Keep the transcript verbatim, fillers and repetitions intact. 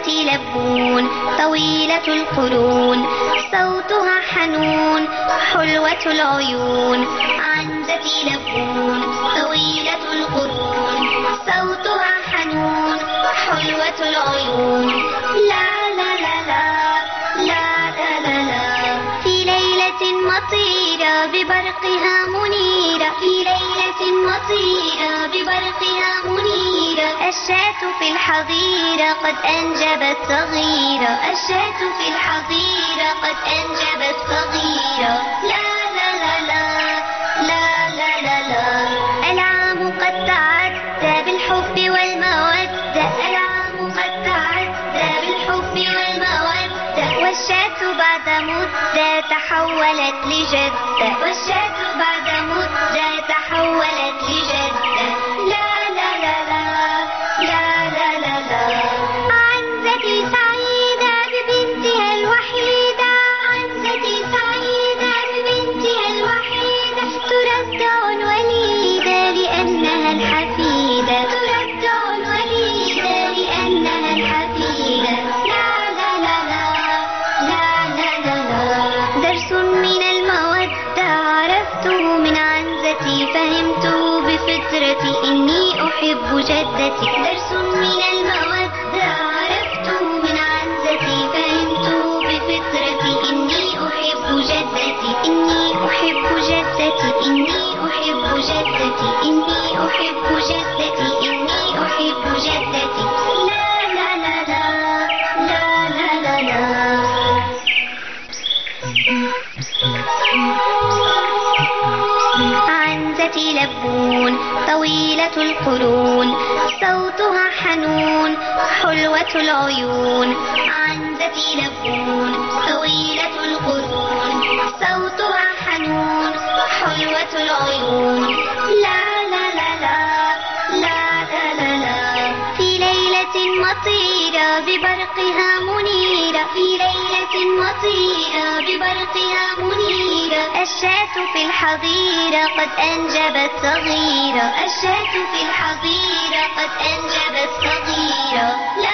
عنزتي لبون طويلة القرون، صوتها حنون حلوة العيون. عنزتي لبون طويلة القرون، صوتها حنون حلوة العيون. لا لا لا لا لا لا لا لا في ليلة مطيرة ببرقها منيرة، في ليلة مطيرة ببرقها منيرة. الشاة في الحظيرة قد أنجبت صغيرة، الشاة في الحظيرة قد أنجبت صغيرة. لا لا لا لا لا لا لا لا العام قد تعدى بالحب والمودة، العام قد تعدى بالحب والمودة. والشاة بعد مدة تحولت لجدة، والشاة بعد مدة تحولت لجدة. لا لا لا لا لا لا لا لا عنزتي سعيدة ببنتها الوحيدة، عنزتي سعيدة ببنتها الوحيدة. ترضع الوليدة لأنها الحفيدة، ترضع الوليدة لأنها الحفيدة. لا لا لا لا لا لا لا لا درس من المودة عرفته من عنزتي، فهمته بفطرتي إني أحب جدتي. درس من المودة عرفته من عنزتي، فهمته بفطرتي إني أحب جدتي، إني أحب جدتي، إني أحب جدتي، إني أحب جدتي، إني أحب جدتي. لا لا لا لا لا لا لا لا عنزتي لبون طويلة القرون، صوتها حنون حلوة العيون. عنزتي لبون طويلة القرون، صوتها حنون حلوة العيون. لا لا لا لا لا لا لا لا في ليلة مطيرة ببرقها منيرة، في ليلة مطيرة ببرقها منيرة. الشاة في الحظيرة قد أنجبت صغيرة، الشاة في الحظيرة قد أنجبت صغيرة. لا